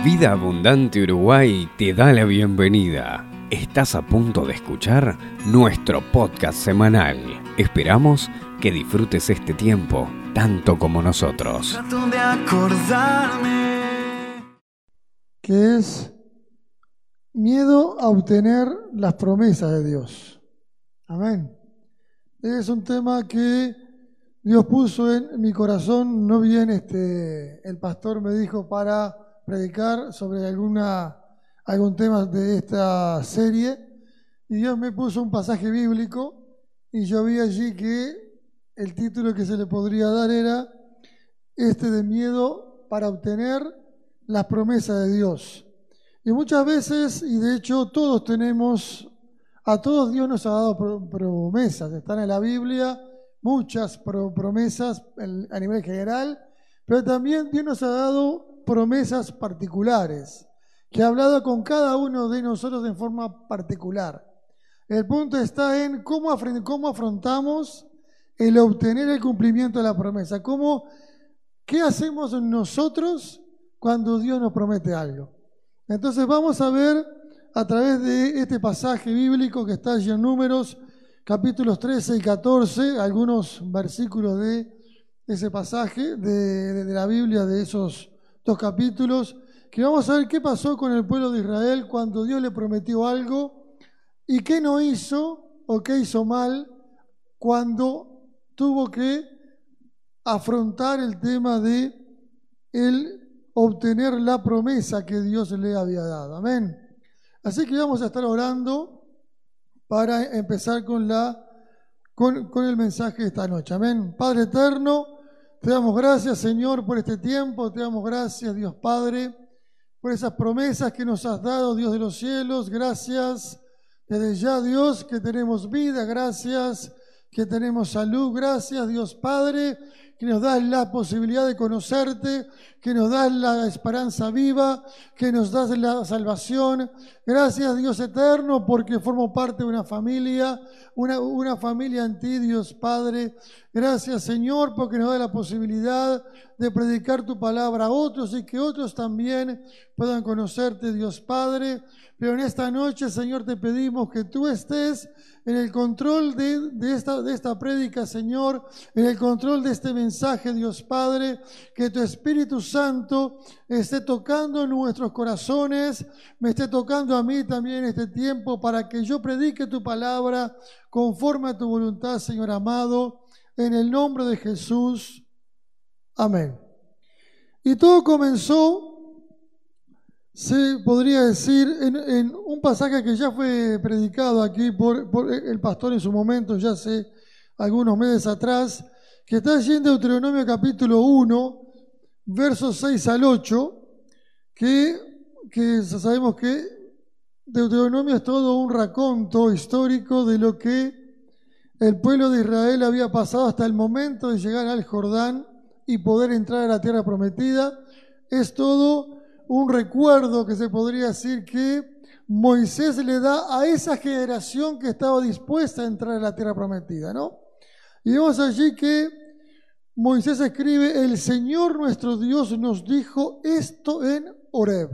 Vida Abundante Uruguay te da la bienvenida. Estás a punto de escuchar nuestro podcast semanal. Esperamos que disfrutes este tiempo tanto como nosotros. Trato de acordarme. Que es miedo a obtener las promesas de Dios. Amén. Es un tema que Dios puso en mi corazón. No bien el pastor me dijo para predicar sobre algún tema de esta serie, y Dios me puso un pasaje bíblico, y yo vi allí que el título que se le podría dar era de miedo para obtener las promesas de Dios. Y muchas veces, y de hecho todos a todos Dios nos ha dado promesas. Están en la Biblia muchas promesas a nivel general, pero también Dios nos ha dado promesas particulares, que ha hablado con cada uno de nosotros en forma particular. El punto está en cómo afrontamos el obtener el cumplimiento de la promesa. ¿Qué hacemos nosotros cuando Dios nos promete algo? Entonces vamos a ver a través de este pasaje bíblico que está allí en Números, capítulos 13 y 14, algunos versículos de ese pasaje de la Biblia, de esos dos capítulos, que vamos a ver qué pasó con el pueblo de Israel cuando Dios le prometió algo y qué no hizo o qué hizo mal cuando tuvo que afrontar el tema de el obtener la promesa que Dios le había dado. Amén. Así que vamos a estar orando para empezar con el mensaje de esta noche. Amén. Padre eterno, te damos gracias, Señor, por este tiempo. Te damos gracias, Dios Padre, por esas promesas que nos has dado, Dios de los cielos. Gracias desde ya, Dios, que tenemos vida. Gracias que tenemos salud. Gracias, Dios Padre, que nos das la posibilidad de conocerte, que nos das la esperanza viva, que nos das la salvación. Gracias, Dios eterno, porque formo parte de una familia en ti, Dios Padre. Gracias, Señor, porque nos da la posibilidad de predicar tu palabra a otros y que otros también puedan conocerte, Dios Padre. Pero en esta noche, Señor, te pedimos que tú estés en el control de esta prédica, Señor, en el control de este mensaje, Dios Padre, que tu Espíritu Santo esté tocando nuestros corazones, me esté tocando a mí también en este tiempo, para que yo predique tu palabra conforme a tu voluntad, Señor amado, en el nombre de Jesús. Amén. Y todo comenzó, se podría decir, en un pasaje que ya fue predicado aquí por el pastor en su momento, ya hace algunos meses atrás, que está allí en Deuteronomio capítulo 1, versos 6 al 8, que sabemos que Deuteronomio es todo un raconto histórico de lo que el pueblo de Israel había pasado hasta el momento de llegar al Jordán y poder entrar a la tierra prometida. Es todo un recuerdo que se podría decir que Moisés le da a esa generación que estaba dispuesta a entrar a la tierra prometida, ¿no? Y vemos allí que Moisés escribe: el Señor nuestro Dios nos dijo esto en Horeb.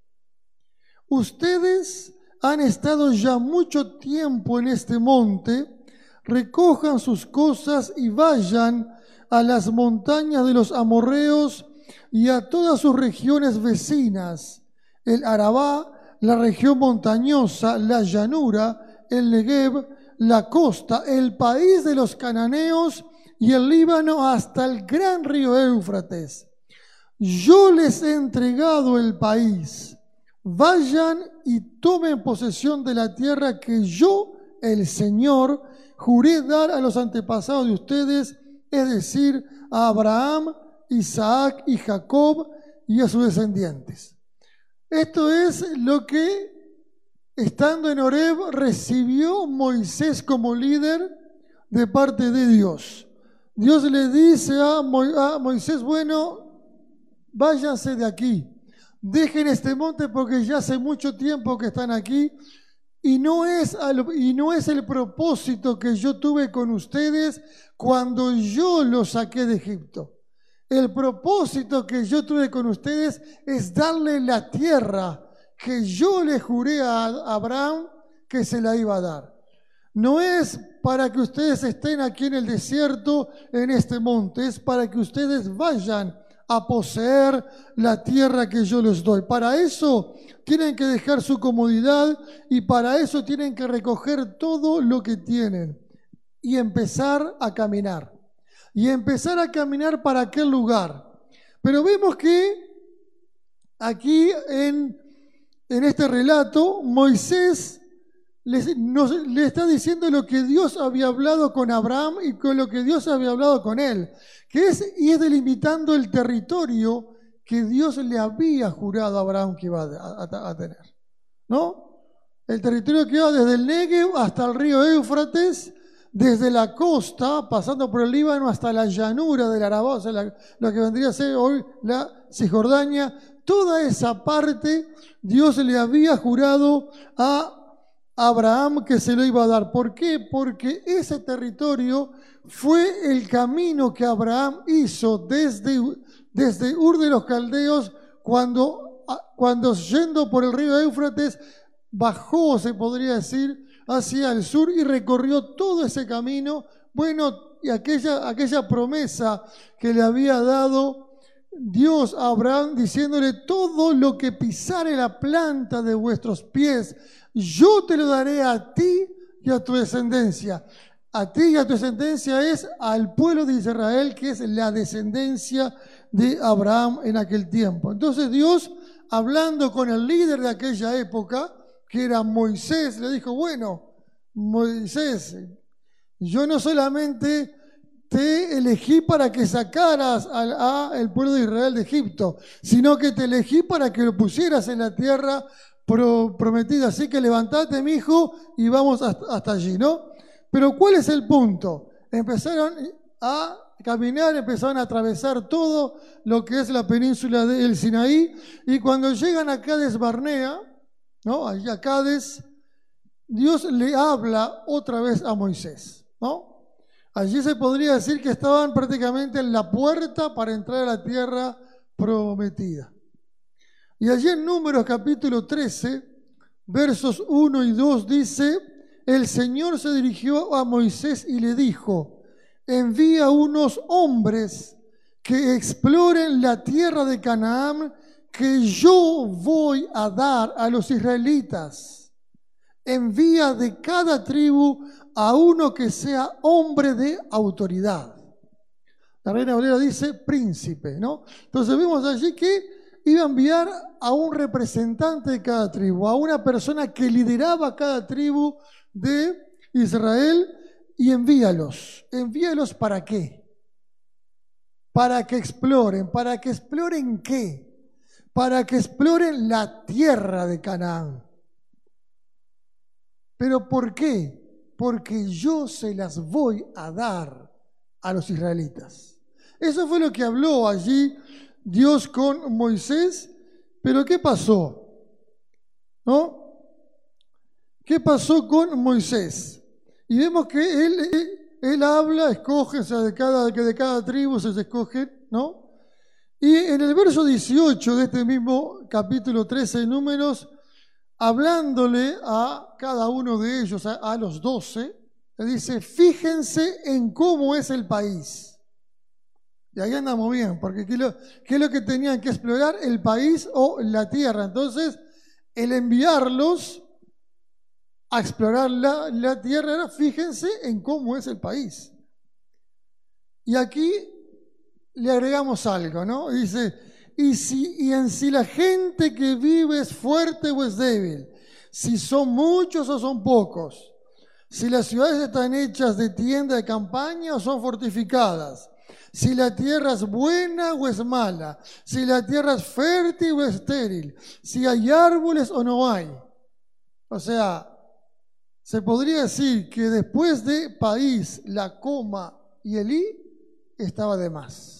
Ustedes han estado ya mucho tiempo en este monte, recojan sus cosas y vayan a las montañas de los amorreos y a todas sus regiones vecinas, el Arabá, la región montañosa, la llanura, el Negev, la costa, el país de los cananeos y el Líbano hasta el gran río Éufrates. Yo les he entregado el país. Vayan y tomen posesión de la tierra que yo, el Señor, juré dar a los antepasados de ustedes, es decir, a Abraham, Isaac y Jacob y a sus descendientes. Esto es lo que, estando en Horeb, recibió Moisés como líder de parte de Dios. Dios le dice a Moisés: bueno, váyanse de aquí, dejen este monte porque ya hace mucho tiempo que están aquí y no es el propósito que yo tuve con ustedes cuando yo los saqué de Egipto. El propósito que yo tuve con ustedes es darle la tierra que yo le juré a Abraham que se la iba a dar. No es para que ustedes estén aquí en el desierto, en este monte, es para que ustedes vayan a poseer la tierra que yo les doy. Para eso tienen que dejar su comodidad y para eso tienen que recoger todo lo que tienen y empezar a caminar. Y empezar a caminar para aquel lugar. Pero vemos que aquí en este relato, Moisés le está diciendo lo que Dios había hablado con Abraham y con lo que Dios había hablado con él, y es delimitando el territorio que Dios le había jurado a Abraham que iba a tener, ¿no? El territorio que iba desde el Negev hasta el río Éufrates, desde la costa, pasando por el Líbano hasta la llanura del Arabá, o sea, lo que vendría a ser hoy la Cisjordania, toda esa parte Dios le había jurado a Abraham que se lo iba a dar. ¿Por qué? Porque ese territorio fue el camino que Abraham hizo desde Ur de los Caldeos cuando yendo por el río Éufrates bajó, se podría decir, hacia el sur y recorrió todo ese camino. Bueno, y aquella promesa que le había dado Dios a Abraham diciéndole: todo lo que pisare la planta de vuestros pies, yo te lo daré a ti y a tu descendencia. A ti y a tu descendencia es al pueblo de Israel, que es la descendencia de Abraham en aquel tiempo. Entonces Dios, hablando con el líder de aquella época, que era Moisés, le dijo: bueno, Moisés, yo no solamente te elegí para que sacaras al pueblo de Israel de Egipto, sino que te elegí para que lo pusieras en la tierra prometida. Así que levantate, mi hijo, y vamos hasta allí, ¿no? Pero ¿cuál es el punto? Empezaron a caminar, empezaron a atravesar todo lo que es la península del Sinaí, y cuando llegan a Cades Barnea, ¿no? Allí a Cades, Dios le habla otra vez a Moisés, ¿no? Allí se podría decir que estaban prácticamente en la puerta para entrar a la tierra prometida. Y allí en Números capítulo 13, versos 1 y 2 dice: el Señor se dirigió a Moisés y le dijo: envía unos hombres que exploren la tierra de Canaán que yo voy a dar a los israelitas. Envía de cada tribu a uno que sea hombre de autoridad. La Reina Valera dice príncipe, ¿no? Entonces vemos allí que iba a enviar a un representante de cada tribu, a una persona que lideraba cada tribu de Israel, y envíalos. ¿Envíalos para qué? Para que exploren. ¿Para que exploren qué? Para que exploren la tierra de Canaán. ¿Pero por qué? Porque yo se las voy a dar a los israelitas. Eso fue lo que habló allí Dios con Moisés. Pero ¿qué pasó? ¿No? ¿Qué pasó con Moisés? Y vemos que él habla, escoge, o sea, de cada tribu se escoge, ¿no? Y en el verso 18 de este mismo capítulo 13 de Números, hablándole a cada uno de ellos, a los 12, le dice: fíjense en cómo es el país. Y ahí andamos bien, porque ¿qué es lo que tenían que explorar? El país o la tierra. Entonces, el enviarlos a explorar la tierra era: fíjense en cómo es el país. Y aquí le agregamos algo, ¿no? Dice: y en si la gente que vive es fuerte o es débil, si son muchos o son pocos, si las ciudades están hechas de tienda de campaña o son fortificadas, si la tierra es buena o es mala, si la tierra es fértil o es estéril, si hay árboles o no hay. O sea, se podría decir que después de país, la coma y el i estaba de más.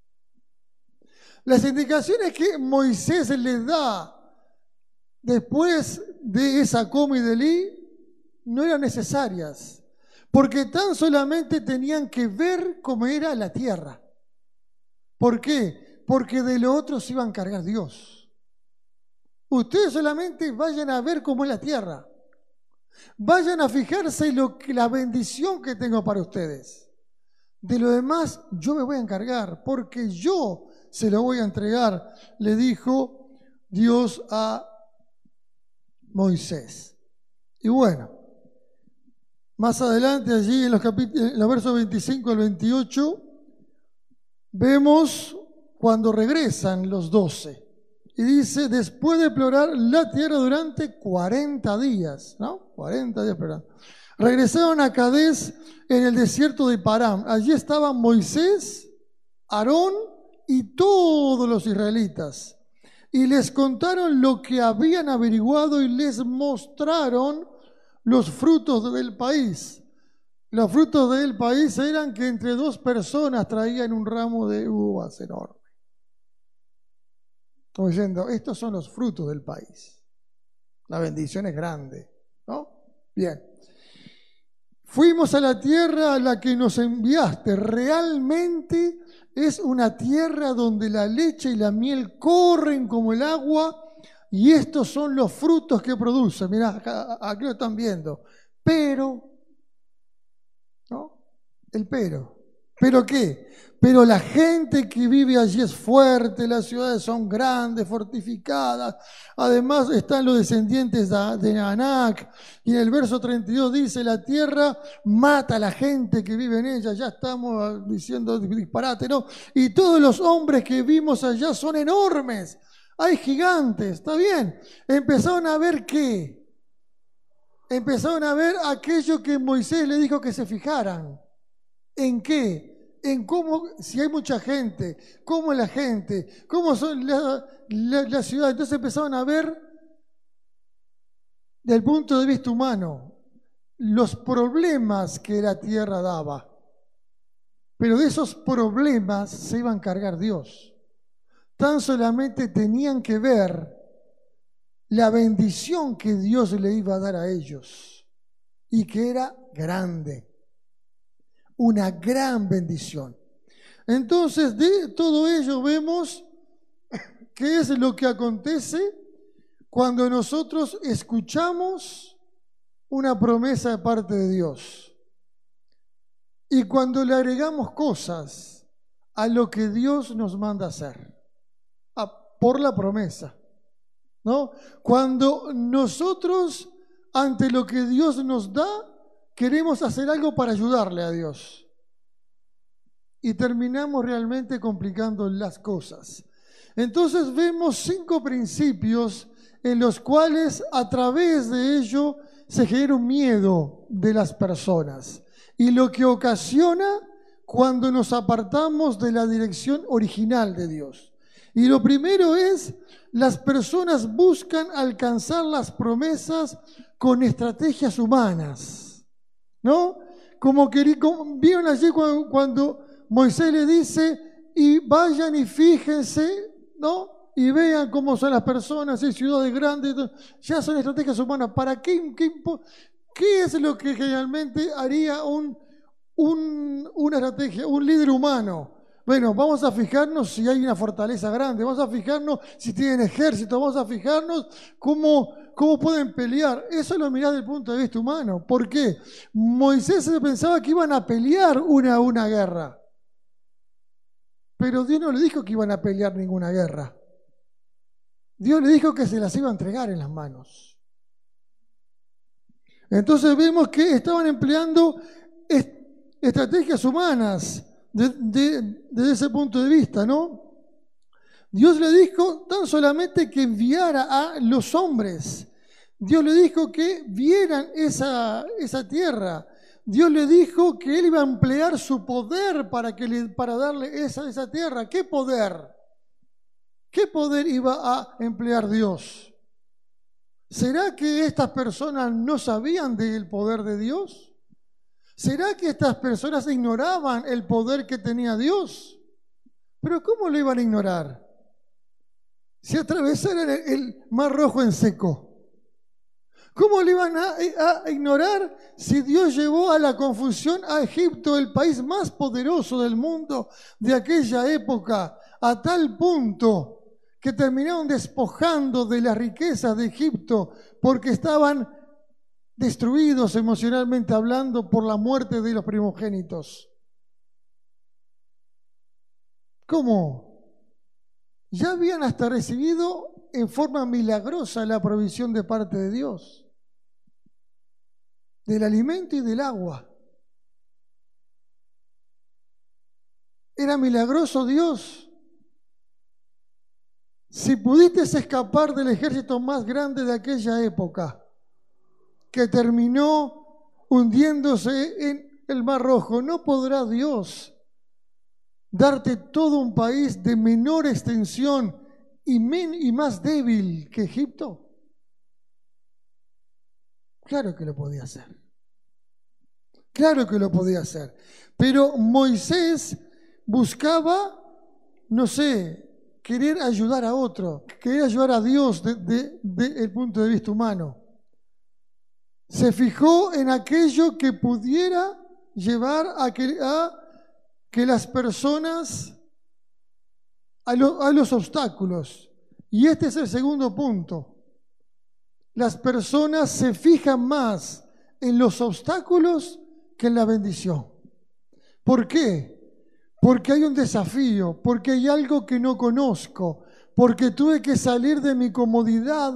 Las indicaciones que Moisés le da después de esa coma y del i no eran necesarias, porque tan solamente tenían que ver cómo era la tierra. ¿Por qué? Porque de lo otro se iba a encargar Dios. Ustedes solamente vayan a ver cómo es la tierra. Vayan a fijarse en la bendición que tengo para ustedes. De lo demás yo me voy a encargar, porque yo se lo voy a entregar, le dijo Dios a Moisés. Y bueno, más adelante allí en los versos 25 al 28, vemos cuando regresan los 12. Y dice, después de explorar la tierra durante 40 días, ¿no? 40 días explorando. Regresaron a Cades en el desierto de Parán. Allí estaban Moisés, Aarón y todos los israelitas. Y les contaron lo que habían averiguado y les mostraron los frutos del país. Los frutos del país eran que entre 2 personas traían un ramo de uvas enorme. Como diciendo, estos son los frutos del país. La bendición es grande, ¿no? Bien. Fuimos a la tierra a la que nos enviaste. Realmente es una tierra donde la leche y la miel corren como el agua, y estos son los frutos que produce. Mirá, aquí lo están viendo. Pero, ¿no? El pero. ¿Pero qué? Pero la gente que vive allí es fuerte, las ciudades son grandes, fortificadas. Además están los descendientes de Anak. Y en el verso 32 dice, la tierra mata a la gente que vive en ella. Ya estamos diciendo disparate, ¿no? Y todos los hombres que vimos allá son enormes. Hay gigantes, ¿está bien? Empezaron a ver ¿qué? Empezaron a ver aquello que Moisés le dijo que se fijaran. ¿En qué? En cómo, si hay mucha gente, cómo es la gente, cómo son la ciudad. Entonces empezaron a ver, desde el punto de vista humano, los problemas que la tierra daba. Pero de esos problemas se iba a encargar Dios. Tan solamente tenían que ver la bendición que Dios le iba a dar a ellos, y que era grande. Una gran bendición. Entonces, de todo ello vemos qué es lo que acontece cuando nosotros escuchamos una promesa de parte de Dios y cuando le agregamos cosas a lo que Dios nos manda hacer, por la promesa, ¿no? Cuando nosotros, ante lo que Dios nos da, queremos hacer algo para ayudarle a Dios y terminamos realmente complicando las cosas. Entonces vemos 5 principios en los cuales a través de ello se genera un miedo de las personas y lo que ocasiona cuando nos apartamos de la dirección original de Dios. Y lo primero es, las personas buscan alcanzar las promesas con estrategias humanas, ¿no? Como vieron allí cuando Moisés le dice, y vayan y fíjense, ¿no? Y vean cómo son las personas, hay ciudades grandes, ya son estrategias humanas. ¿Para qué? ¿Qué es lo que generalmente haría una estrategia, un líder humano? Bueno, vamos a fijarnos si hay una fortaleza grande, vamos a fijarnos si tienen ejército, vamos a fijarnos cómo pueden pelear. Eso lo mirás desde el punto de vista humano. ¿Por qué? Moisés pensaba que iban a pelear una guerra. Pero Dios no le dijo que iban a pelear ninguna guerra. Dios le dijo que se las iba a entregar en las manos. Entonces vemos que estaban empleando estrategias humanas desde ese punto de vista, ¿no? Dios le dijo tan solamente que enviara a los hombres. Dios le dijo que vieran esa tierra. Dios le dijo que Él iba a emplear su poder para darle esa tierra. ¿Qué poder? ¿Qué poder iba a emplear Dios? ¿Será que estas personas no sabían del poder de Dios? ¿Será que estas personas ignoraban el poder que tenía Dios? ¿Pero cómo lo iban a ignorar? Si atravesaran el Mar Rojo en seco, ¿Cómo le iban a ignorar si Dios llevó a la confusión a Egipto, el país más poderoso del mundo de aquella época, a tal punto que terminaron despojando de las riquezas de Egipto porque estaban destruidos emocionalmente hablando por la muerte de los primogénitos? ¿Cómo? Ya habían hasta recibido en forma milagrosa la provisión de parte de Dios, del alimento y del agua. Era milagroso Dios. Si pudiste escapar del ejército más grande de aquella época, que terminó hundiéndose en el Mar Rojo, ¿no podrá Dios darte todo un país de menor extensión y más débil que Egipto? Claro que lo podía hacer. Claro que lo podía hacer. Pero Moisés buscaba, no sé, querer ayudar a otro, querer ayudar a Dios desde el punto de vista humano. Se fijó en aquello que pudiera llevar a que las personas a los obstáculos. Y este es el segundo punto. Las personas se fijan más en los obstáculos que en la bendición. ¿Por qué? Porque hay un desafío, porque hay algo que no conozco, porque tuve que salir de mi comodidad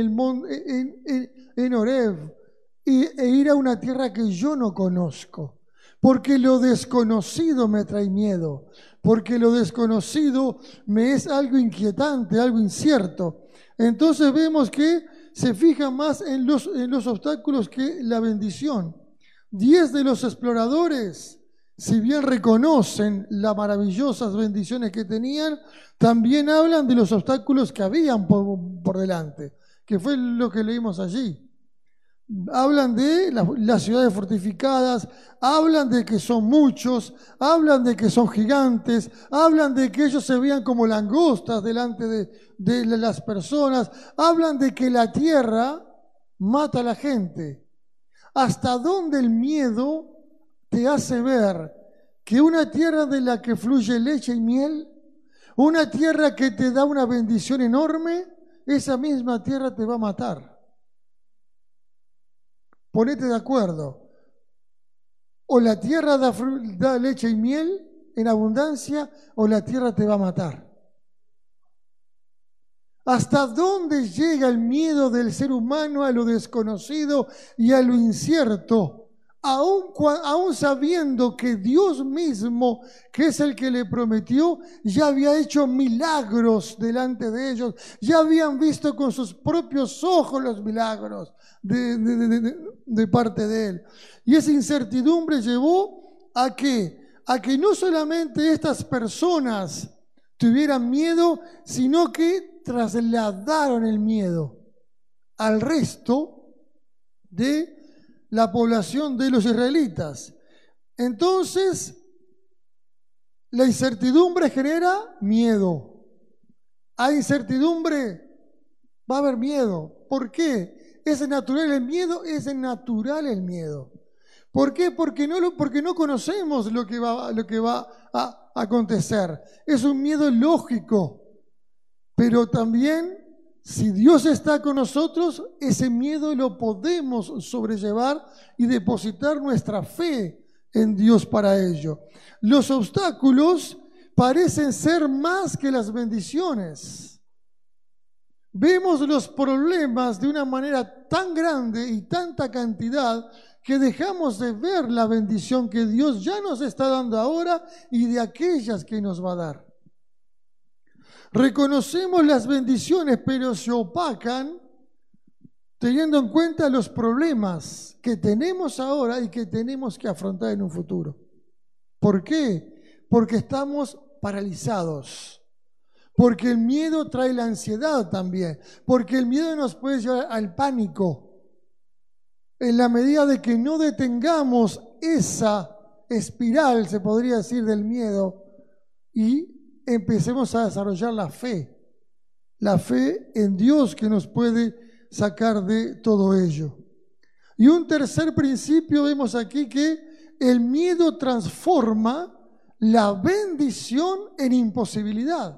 en Horeb e ir a una tierra que yo no conozco. Porque lo desconocido me trae miedo, porque lo desconocido me es algo inquietante, algo incierto. Entonces vemos que se fija más en los obstáculos que la bendición. 10 de los exploradores, si bien reconocen las maravillosas bendiciones que tenían, también hablan de los obstáculos que habían por delante, que fue lo que leímos allí. Hablan de las ciudades fortificadas, hablan de que son muchos, hablan de que son gigantes, hablan de que ellos se veían como langostas delante de las personas, hablan de que la tierra mata a la gente. ¿Hasta dónde el miedo te hace ver que una tierra de la que fluye leche y miel, una tierra que te da una bendición enorme, esa misma tierra te va a matar? Ponete de acuerdo. O la tierra da leche y miel en abundancia, o la tierra te va a matar. ¿Hasta dónde llega el miedo del ser humano a lo desconocido y a lo incierto? Aún sabiendo que Dios mismo, que es el que le prometió, ya había hecho milagros delante de ellos, ya habían visto con sus propios ojos los milagros de parte de Él. Y esa incertidumbre llevó a que no solamente estas personas tuvieran miedo, sino que trasladaron el miedo al resto de la población de los israelitas. Entonces, la incertidumbre genera miedo. Hay incertidumbre, va a haber miedo. ¿Por qué? ¿Es natural el miedo? Es natural el miedo. ¿Por qué? Porque no conocemos lo que va a acontecer. Es un miedo lógico, pero también, si Dios está con nosotros, ese miedo lo podemos sobrellevar y depositar nuestra fe en Dios para ello. Los obstáculos parecen ser más que las bendiciones. Vemos los problemas de una manera tan grande y tanta cantidad que dejamos de ver la bendición que Dios ya nos está dando ahora y de aquellas que nos va a dar. Reconocemos las bendiciones, pero se opacan teniendo en cuenta los problemas que tenemos ahora y que tenemos que afrontar en un futuro. ¿Por qué? Porque estamos paralizados. Porque el miedo trae la ansiedad también. Porque el miedo nos puede llevar al pánico. En la medida de que no detengamos esa espiral, se podría decir, del miedo, y empecemos a desarrollar la fe en Dios que nos puede sacar de todo ello. Y un tercer principio vemos aquí que el miedo transforma la bendición en imposibilidad.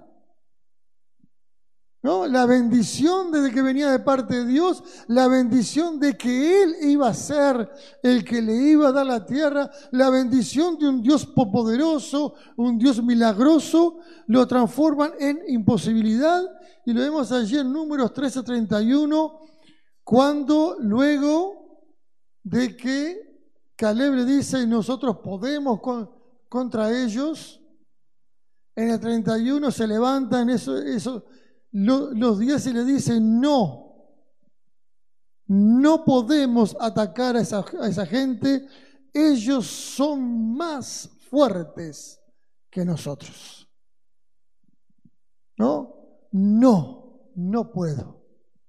¿No? La bendición desde que venía de parte de Dios, la bendición de que Él iba a ser el que le iba a dar la tierra, la bendición de un Dios poderoso, un Dios milagroso, lo transforman en imposibilidad. Y lo vemos allí en Números 13:31, cuando luego de que Caleb le dice, nosotros podemos contra ellos, en el 31 se levantan los 10 y le dicen, no podemos atacar a esa gente, ellos son más fuertes que nosotros. No puedo.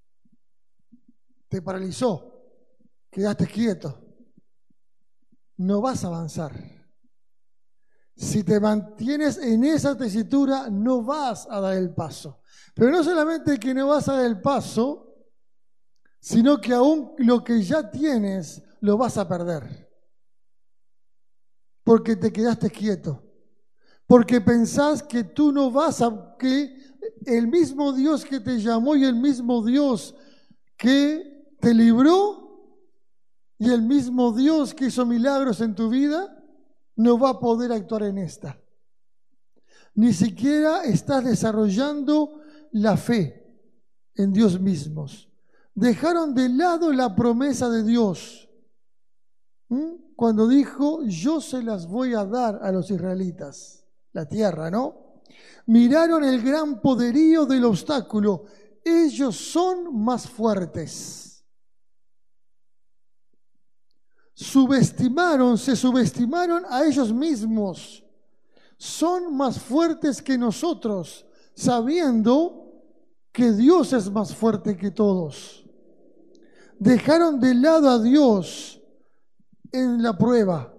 Te paralizó, quedaste quieto, no vas a avanzar. Si te mantienes en esa tesitura, no vas a dar el paso. Pero no solamente que no vas a dar el paso, sino que aún lo que ya tienes lo vas a perder. Porque te quedaste quieto. Porque pensás que tú no vas que el mismo Dios que te llamó y el mismo Dios que te libró y el mismo Dios que hizo milagros en tu vida, no va a poder actuar en esta. Ni siquiera estás desarrollando la fe en Dios mismos. Dejaron de lado la promesa de Dios. Cuando dijo, yo se las voy a dar a los israelitas, la tierra, ¿no? Miraron el gran poderío del obstáculo. Ellos son más fuertes. Se subestimaron a ellos mismos. Son más fuertes que nosotros, sabiendo que Dios es más fuerte que todos. Dejaron de lado a Dios en la prueba.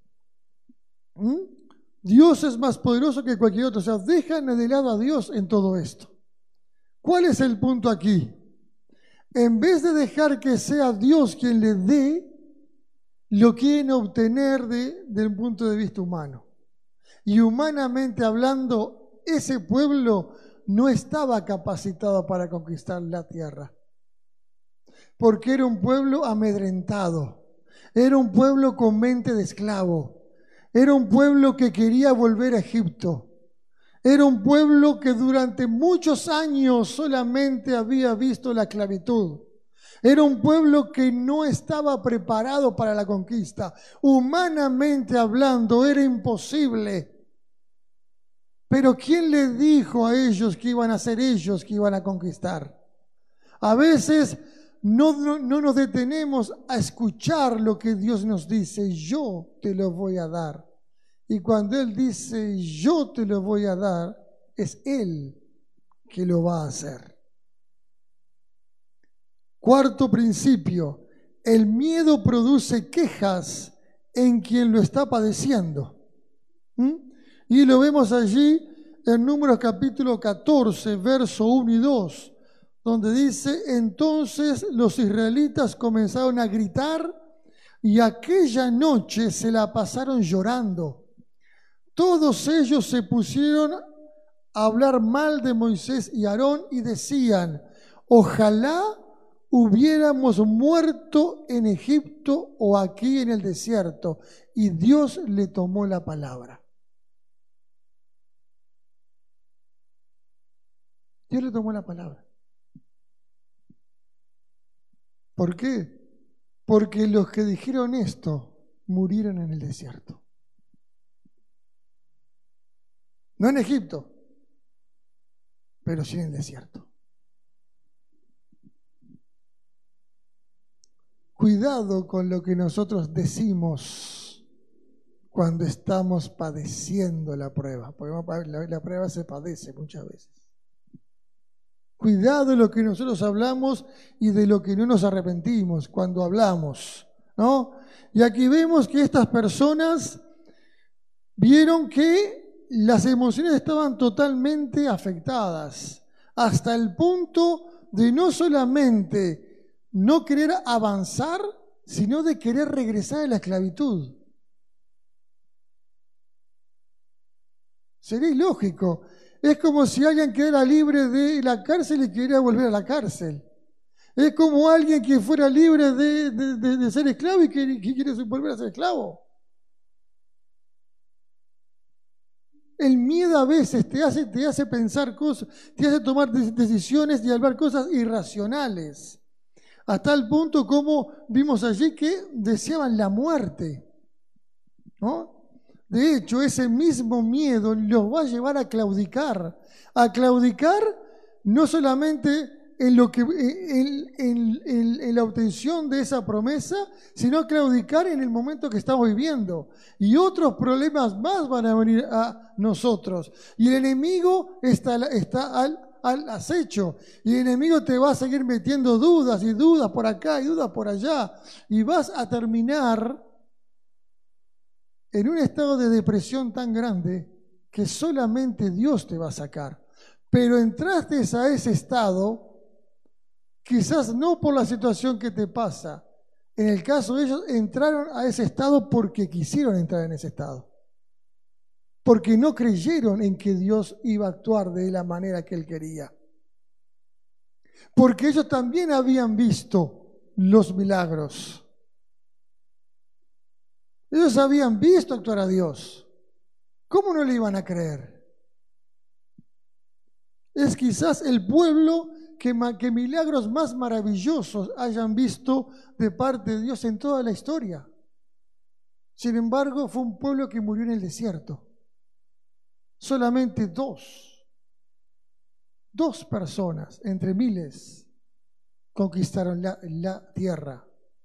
Dios es más poderoso que cualquier otro. O sea, dejan de lado a Dios en todo esto. ¿Cuál es el punto aquí? En vez de dejar que sea Dios quien les dé, lo quieren obtener desde un punto de vista humano. Y humanamente hablando, ese pueblo no estaba capacitado para conquistar la tierra. Porque era un pueblo amedrentado. Era un pueblo con mente de esclavo. Era un pueblo que quería volver a Egipto. Era un pueblo que durante muchos años solamente había visto la esclavitud. Era un pueblo que no estaba preparado para la conquista. Humanamente hablando, era imposible. Pero ¿quién les dijo a ellos que iban a ser ellos que iban a conquistar? A veces no nos detenemos a escuchar lo que Dios nos dice. Yo te lo voy a dar. Y cuando Él dice, yo te lo voy a dar, es Él que lo va a hacer. Cuarto principio, el miedo produce quejas en quien lo está padeciendo. Y lo vemos allí en Números capítulo 14, verso 1 y 2, donde dice, entonces los israelitas comenzaron a gritar y aquella noche se la pasaron llorando. Todos ellos se pusieron a hablar mal de Moisés y Aarón y decían, ojalá hubiéramos muerto en Egipto o aquí en el desierto. Y Dios le tomó la palabra. Dios le tomó la palabra. ¿Por qué? Porque los que dijeron esto murieron en el desierto. No en Egipto, pero sí en el desierto. Cuidado con lo que nosotros decimos cuando estamos padeciendo la prueba, porque la prueba se padece muchas veces. Cuidado de lo que nosotros hablamos y de lo que no nos arrepentimos cuando hablamos, ¿no? Y aquí vemos que estas personas vieron que las emociones estaban totalmente afectadas, hasta el punto de no solamente no querer avanzar, sino de querer regresar a la esclavitud. Sería ilógico. Es como si alguien quedara libre de la cárcel y quería volver a la cárcel. Es como alguien que fuera libre de ser esclavo y que quiere volver a ser esclavo. El miedo a veces te hace pensar cosas, te hace tomar decisiones y hablar cosas irracionales. Hasta el punto como vimos allí que deseaban la muerte, ¿no? De hecho, ese mismo miedo los va a llevar a claudicar no solamente en la obtención de esa promesa, sino a claudicar en el momento que estamos viviendo. Y otros problemas más van a venir a nosotros. Y el enemigo está al acecho. Y el enemigo te va a seguir metiendo dudas y dudas por acá y dudas por allá. Y vas a terminar en un estado de depresión tan grande que solamente Dios te va a sacar. Pero entraste a ese estado, quizás no por la situación que te pasa. En el caso de ellos, entraron a ese estado porque quisieron entrar en ese estado. Porque no creyeron en que Dios iba a actuar de la manera que Él quería. Porque ellos también habían visto los milagros. Ellos habían visto actuar a Dios. ¿Cómo no le iban a creer? Es quizás el pueblo que milagros más maravillosos hayan visto de parte de Dios en toda la historia. Sin embargo, fue un pueblo que murió en el desierto. Solamente dos personas entre miles conquistaron la tierra.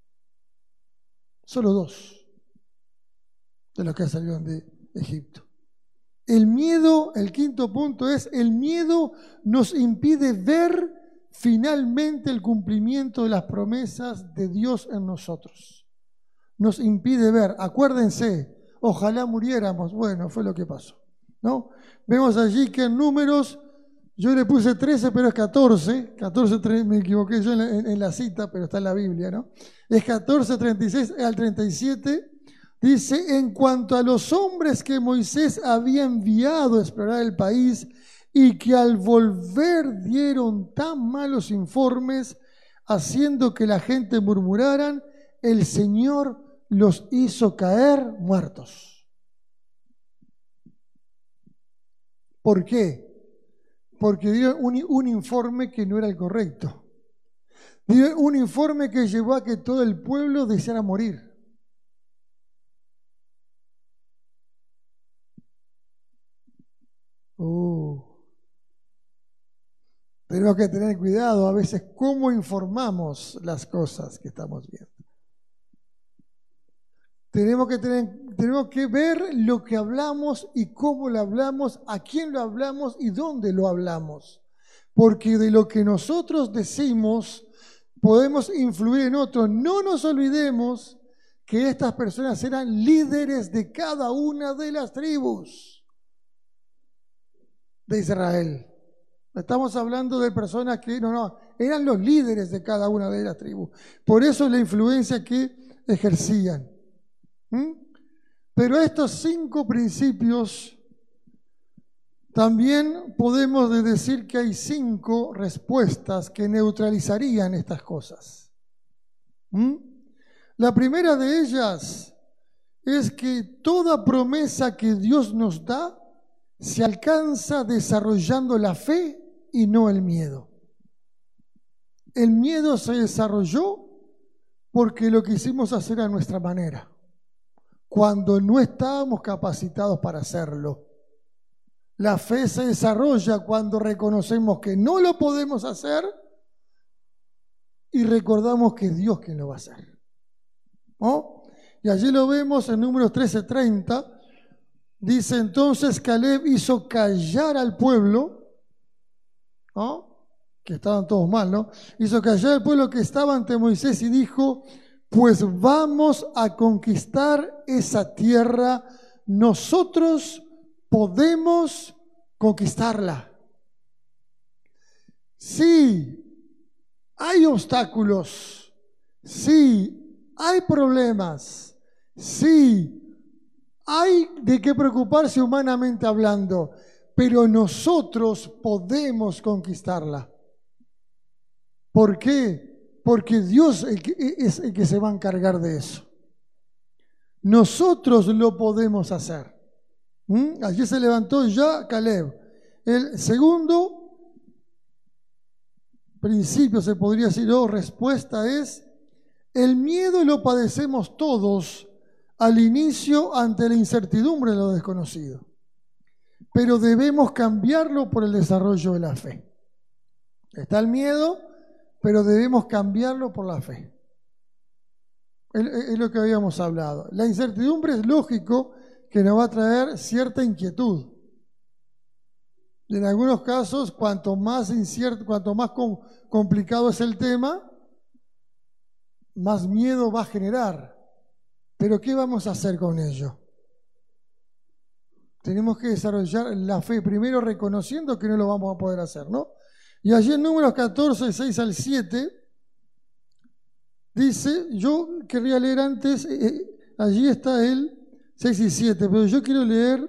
Solo 2 de los que salieron de Egipto. El miedo, el quinto punto es, el miedo nos impide ver finalmente el cumplimiento de las promesas de Dios en nosotros. Nos impide ver, acuérdense, ojalá muriéramos, bueno, fue lo que pasó, ¿no? Vemos allí que en Números, yo le puse 13, pero es 14, me equivoqué yo en la cita, pero está en la Biblia, ¿no? Es 14, 36 al 37. Dice, en cuanto a los hombres que Moisés había enviado a explorar el país y que al volver dieron tan malos informes, haciendo que la gente murmuraran, el Señor los hizo caer muertos. ¿Por qué? Porque dieron un informe que no era el correcto. Dieron un informe que llevó a que todo el pueblo deseara morir. Tenemos que tener cuidado a veces cómo informamos las cosas que estamos viendo. Tenemos que ver lo que hablamos y cómo lo hablamos, a quién lo hablamos y dónde lo hablamos. Porque de lo que nosotros decimos podemos influir en otros. No nos olvidemos que estas personas eran líderes de cada una de las tribus de Israel. Estamos hablando de personas que eran los líderes de cada una de las tribus. Por eso la influencia que ejercían. Pero estos 5 principios, también podemos decir que hay 5 respuestas que neutralizarían estas cosas. La primera de ellas es que toda promesa que Dios nos da se alcanza desarrollando la fe y no el miedo. El miedo se desarrolló porque lo quisimos hacer a nuestra manera, cuando no estábamos capacitados para hacerlo. La fe se desarrolla cuando reconocemos que no lo podemos hacer y recordamos que es Dios quien lo va a hacer, ¿no? Y allí lo vemos en Números 13:30. Dice, entonces Caleb hizo callar al pueblo, ¿no? Que estaban todos mal, ¿no? Hizo callar al pueblo que estaba ante Moisés y dijo, pues vamos a conquistar esa tierra, nosotros podemos conquistarla. Sí, Hay obstáculos, sí, hay problemas, sí, hay de qué preocuparse humanamente hablando, pero nosotros podemos conquistarla. ¿Por qué? Porque Dios es el que se va a encargar de eso. Nosotros lo podemos hacer. Allí se levantó ya Caleb. El segundo principio, se podría decir, o respuesta es: el miedo lo padecemos todos al inicio ante la incertidumbre de lo desconocido, pero debemos cambiarlo por el desarrollo de la fe. Está el miedo, pero debemos cambiarlo por la fe. Es lo que habíamos hablado. La incertidumbre es lógico que nos va a traer cierta inquietud. Y en algunos casos, cuanto más incierto, cuanto más complicado es el tema, más miedo va a generar. Pero ¿qué vamos a hacer con ello? Tenemos que desarrollar la fe, primero reconociendo que no lo vamos a poder hacer, ¿no? Y allí en Números 14, 6 al 7, dice, yo querría leer antes, allí está el 6 y 7, pero yo quiero leer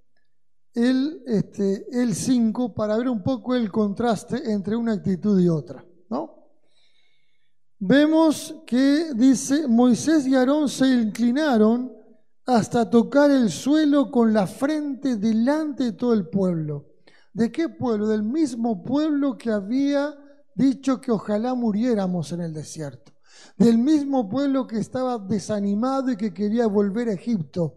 el 5 para ver un poco el contraste entre una actitud y otra, ¿no? Vemos que dice, Moisés y Aarón se inclinaron hasta tocar el suelo con la frente delante de todo el pueblo. ¿De qué pueblo? Del mismo pueblo que había dicho que ojalá muriéramos en el desierto. Del mismo pueblo que estaba desanimado y que quería volver a Egipto,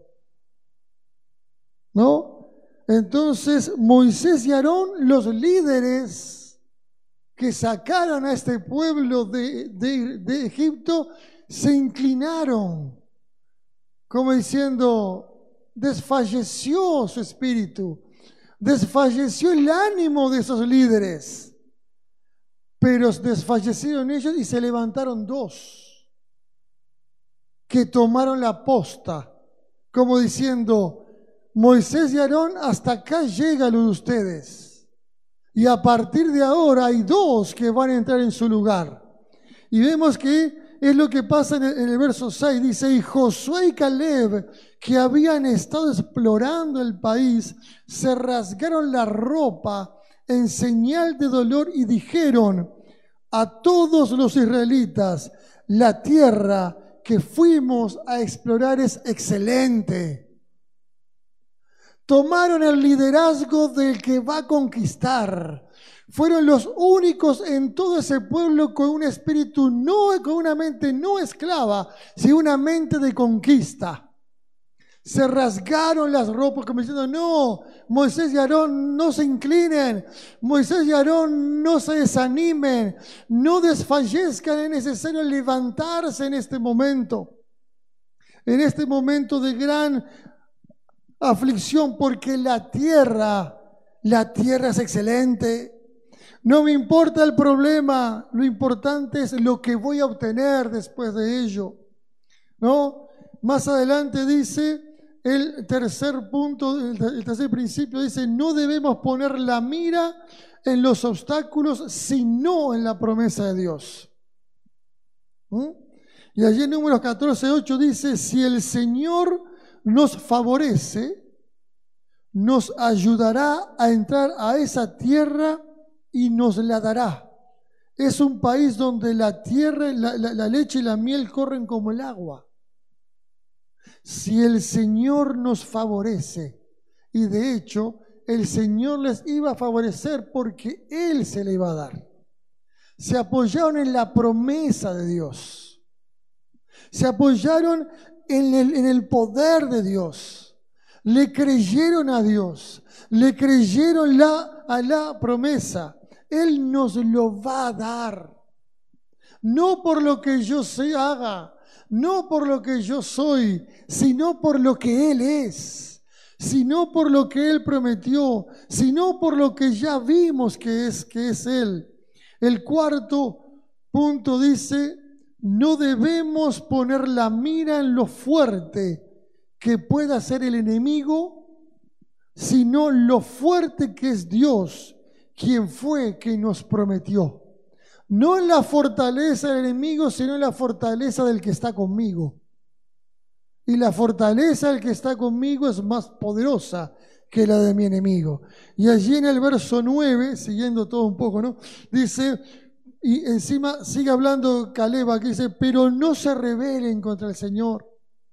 ¿no? Entonces Moisés y Aarón, los líderes que sacaron a este pueblo de Egipto, se inclinaron, como diciendo, desfalleció su espíritu, desfalleció el ánimo de esos líderes, pero desfallecieron ellos y se levantaron dos que tomaron la posta, como diciendo, Moisés y Aarón, hasta acá llega lo de ustedes. Y a partir de ahora hay dos que van a entrar en su lugar. Y vemos que es lo que pasa en el verso 6. Dice, y Josué y Caleb, que habían estado explorando el país, se rasgaron la ropa en señal de dolor y dijeron a todos los israelitas, la tierra que fuimos a explorar es excelente. Tomaron el liderazgo del que va a conquistar. Fueron los únicos en todo ese pueblo con un espíritu, con una mente no esclava, sino una mente de conquista. Se rasgaron las ropas como diciendo, no, Moisés y Aarón no se inclinen, Moisés y Aarón no se desanimen, no desfallezcan, es necesario levantarse en este momento de gran aflicción, porque la tierra es excelente. No me importa el problema, lo importante es lo que voy a obtener después de ello, ¿no? Más adelante dice el tercer punto, el tercer principio, dice, no debemos poner la mira en los obstáculos, sino en la promesa de Dios. Y allí en Números 14:8 dice, si el Señor nos favorece, nos ayudará a entrar a esa tierra y nos la dará. Es un país donde la tierra, la leche y la miel corren como el agua. Si el Señor nos favorece, y de hecho el Señor les iba a favorecer porque Él se le iba a dar. Se apoyaron en la promesa de Dios. Se apoyaron en el poder de Dios, le creyeron a Dios, le creyeron a la promesa. Él nos lo va a dar, no por lo que yo haga, no por lo que yo soy, sino por lo que Él es, sino por lo que Él prometió, sino por lo que ya vimos que es Él. El cuarto punto dice, no debemos poner la mira en lo fuerte que pueda ser el enemigo, sino lo fuerte que es Dios, quien fue que nos prometió. no en la fortaleza del enemigo, sino en la fortaleza del que está conmigo. Y la fortaleza del que está conmigo es más poderosa que la de mi enemigo. Y allí en el verso 9, siguiendo todo un poco, ¿no? Dice, y encima sigue hablando Caleb, aquí dice, pero no se rebelen contra el Señor.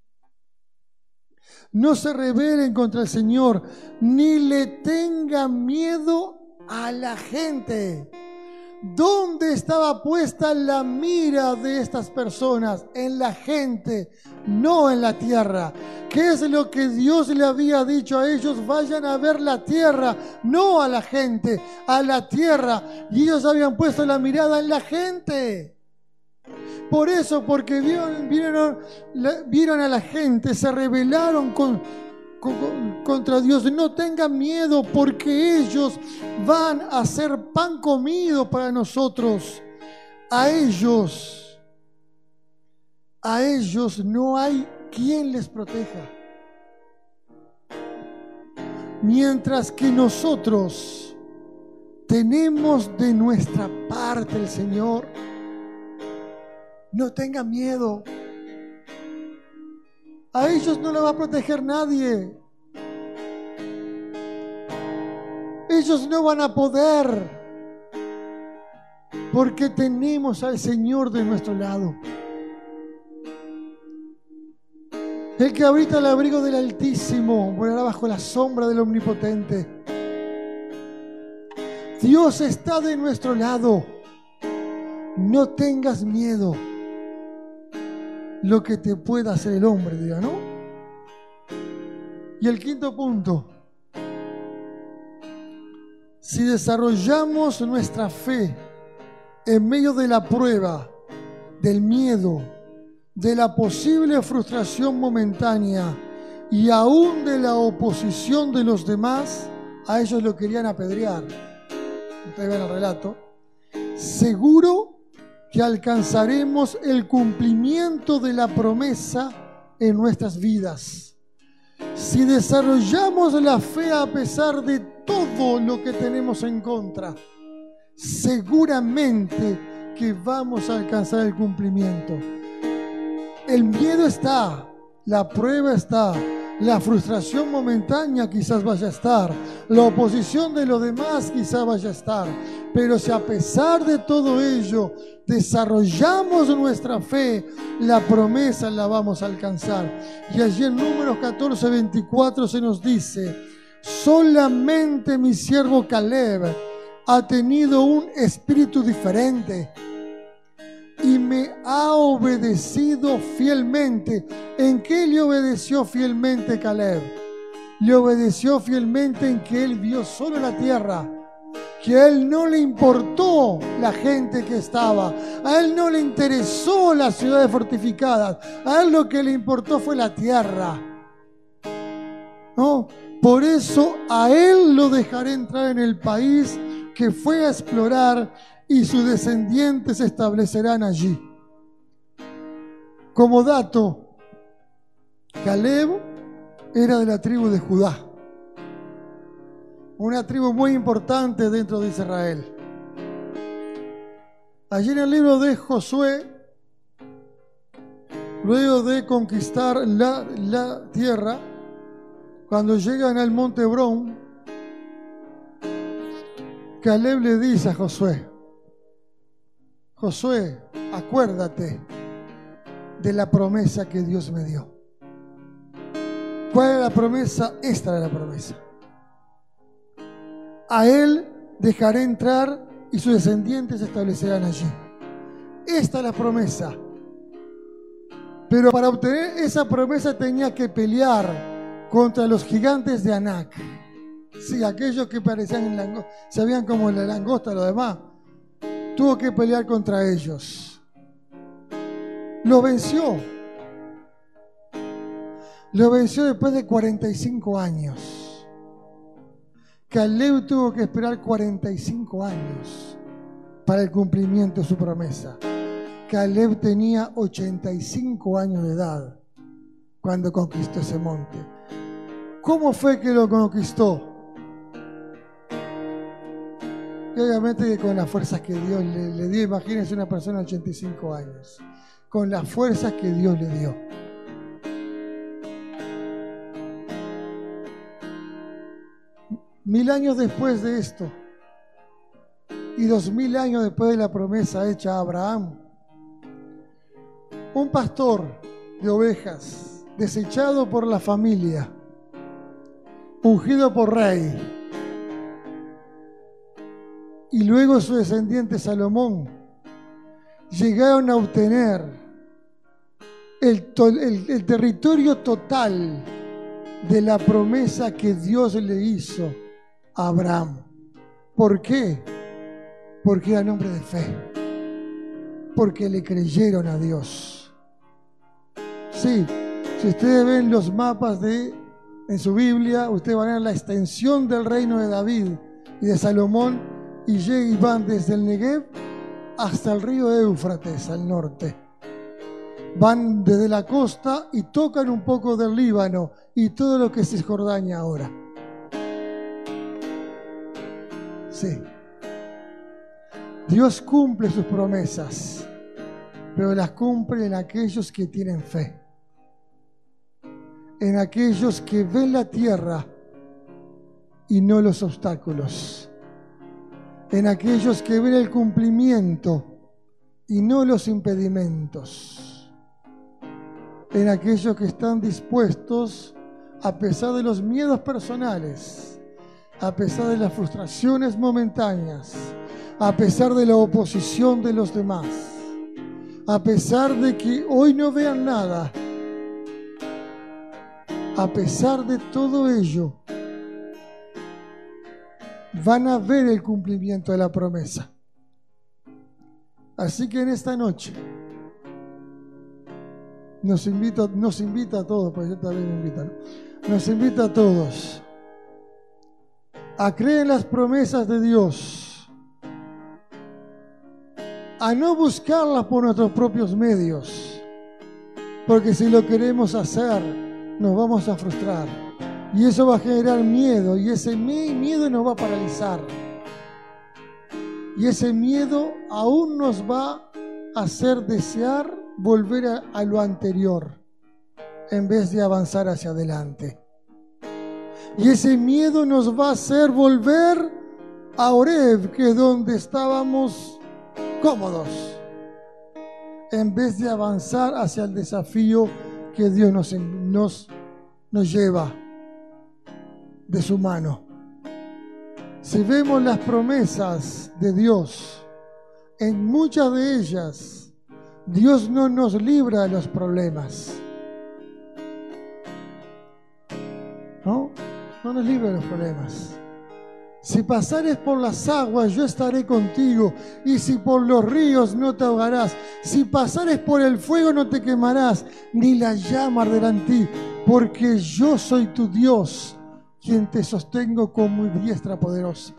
No se rebelen contra el Señor, ni le tengan miedo a la gente. ¿Dónde estaba puesta la mira de estas personas? En la gente, no en la tierra. ¿Qué es lo que Dios le había dicho a ellos? Vayan a ver la tierra, no a la gente, a la tierra. Y ellos habían puesto la mirada en la gente. Por eso, porque vieron a la gente, se rebelaron contra Dios. No tengan miedo, porque ellos van a ser pan comido para nosotros. A ellos no hay quien les proteja. Mientras que nosotros tenemos de nuestra parte el Señor. No tengan miedo. A ellos no les va a proteger nadie. Ellos no van a poder, porque tenemos al Señor de nuestro lado. El que habita el abrigo del Altísimo morará bajo la sombra del Omnipotente. Dios está de nuestro lado. No tengas miedo lo que te pueda hacer el hombre, diga, ¿no? Y el quinto punto, si desarrollamos nuestra fe en medio de la prueba, del miedo, de la posible frustración momentánea y aún de la oposición de los demás, a ellos lo querían apedrear. Ustedes ven el relato. Seguro que alcanzaremos el cumplimiento de la promesa en nuestras vidas. Si desarrollamos la fe a pesar de todo lo que tenemos en contra, seguramente que vamos a alcanzar el cumplimiento. El miedo está, la prueba está, la frustración momentánea quizás vaya a estar, la oposición de los demás quizás vaya a estar, pero si a pesar de todo ello desarrollamos nuestra fe, la promesa la vamos a alcanzar. Y allí en Números 14:24 se nos dice: solamente mi siervo Caleb ha tenido un espíritu diferente y me ha obedecido fielmente. ¿En qué le obedeció fielmente Caleb? Le obedeció fielmente en que él vio solo la tierra, que a él no le importó la gente que estaba, a él no le interesó las ciudades fortificadas, a él lo que le importó fue la tierra, ¿no? Por eso a él lo dejaré entrar en el país que fue a explorar, y sus descendientes se establecerán allí. Como dato, Caleb era de la tribu de Judá, una tribu muy importante dentro de Israel. Allí en el libro de Josué, luego de conquistar la tierra, cuando llegan al monte Hebrón, Caleb le dice a Josué: Josué, acuérdate de la promesa que Dios me dio. ¿Cuál era la promesa? Esta era la promesa. A él dejaré entrar y sus descendientes se establecerán allí. Esta es la promesa. Pero para obtener esa promesa tenía que pelear contra los gigantes de Anac. Sí, aquellos que parecían se veían como la langosta, lo demás. Tuvo que pelear contra ellos. Lo venció. Lo venció después de 45 años. Caleb tuvo que esperar 45 años para el cumplimiento de su promesa. Caleb tenía 85 años de edad cuando conquistó ese monte. ¿Cómo fue que lo conquistó? Y obviamente que con las fuerzas que Dios le dio, imagínense una persona de 85 años, con las fuerzas que Dios le dio. Mil años después de esto, y 2000 años después de la promesa hecha a Abraham, un pastor de ovejas, desechado por la familia, ungido por rey, y luego su descendiente Salomón, llegaron a obtener el territorio total de la promesa que Dios le hizo a Abraham. ¿Por qué? Porque era hombre de fe, porque le creyeron a Dios. Sí, si ustedes ven los mapas en su Biblia, ustedes van a ver la extensión del reino de David y de Salomón, y van desde el Negev hasta el río Éufrates al norte. Van desde la costa y tocan un poco del Líbano y todo lo que es Cisjordania ahora. Sí. Dios cumple sus promesas, pero las cumple en aquellos que tienen fe, en aquellos que ven la tierra y no los obstáculos, en aquellos que ven el cumplimiento y no los impedimentos, en aquellos que están dispuestos, a pesar de los miedos personales, a pesar de las frustraciones momentáneas, a pesar de la oposición de los demás, a pesar de que hoy no vean nada, a pesar de todo ello, van a ver el cumplimiento de la promesa. Así que en esta noche nos invita a todos, porque yo también me invito, ¿no? Nos invita a todos a creer en las promesas de Dios, a no buscarlas por nuestros propios medios, porque si lo queremos hacer, nos vamos a frustrar. Y eso va a generar miedo, y ese miedo nos va a paralizar. Y ese miedo aún nos va a hacer desear volver a lo anterior, en vez de avanzar hacia adelante. Y ese miedo nos va a hacer volver a Horeb, que es donde estábamos cómodos, en vez de avanzar hacia el desafío que Dios nos lleva de su mano. Si vemos las promesas de Dios, en muchas de ellas, Dios no nos libra de los problemas. No nos libra de los problemas. Si pasares por las aguas, yo estaré contigo, y si por los ríos, no te ahogarás. Si pasares por el fuego, no te quemarás, ni la llama arderá en ti, porque yo soy tu Dios, quien te sostengo con mi diestra poderosa.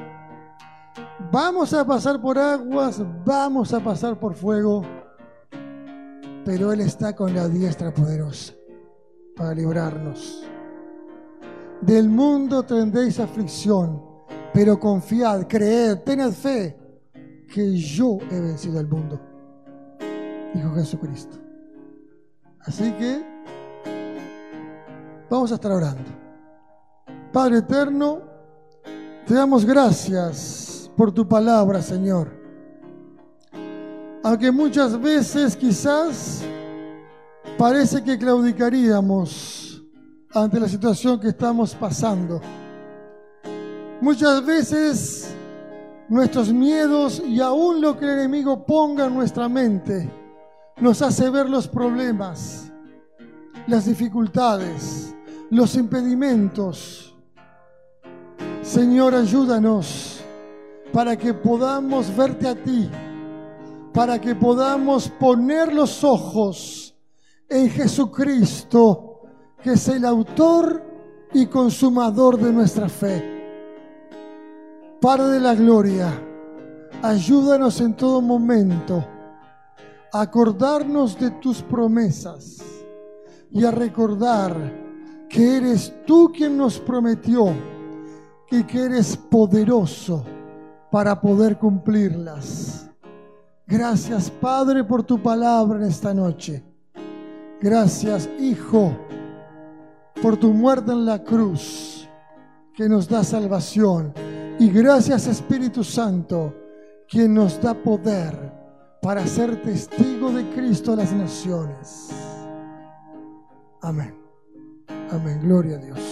Vamos a pasar por aguas, vamos a pasar por fuego, pero Él está con la diestra poderosa para librarnos. Del mundo tendréis aflicción, pero confiad, creed, tened fe, que yo he vencido al mundo, dijo Jesucristo. Así que vamos a estar orando. Padre eterno, te damos gracias por tu palabra, Señor. Aunque muchas veces quizás parece que claudicaríamos ante la situación que estamos pasando. Muchas veces nuestros miedos y aún lo que el enemigo ponga en nuestra mente nos hace ver los problemas, las dificultades, los impedimentos. Señor, ayúdanos para que podamos verte a ti, para que podamos poner los ojos en Jesucristo, que es el autor y consumador de nuestra fe. Padre de la gloria, ayúdanos en todo momento a acordarnos de tus promesas y a recordar que eres tú quien nos prometió y que eres poderoso para poder cumplirlas. Gracias, Padre, por tu palabra en esta noche. Gracias, Hijo, por tu muerte en la cruz, que nos da salvación. Y gracias, Espíritu Santo, quien nos da poder para ser testigo de Cristo a las naciones. Amén. Amén. Gloria a Dios.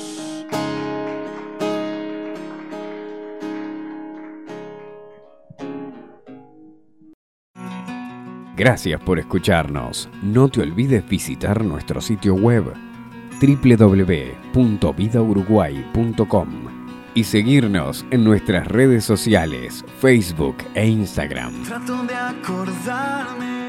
Gracias por escucharnos. No te olvides visitar nuestro sitio web www.vidauruguay.com y seguirnos en nuestras redes sociales, Facebook e Instagram. Trato de acordarme.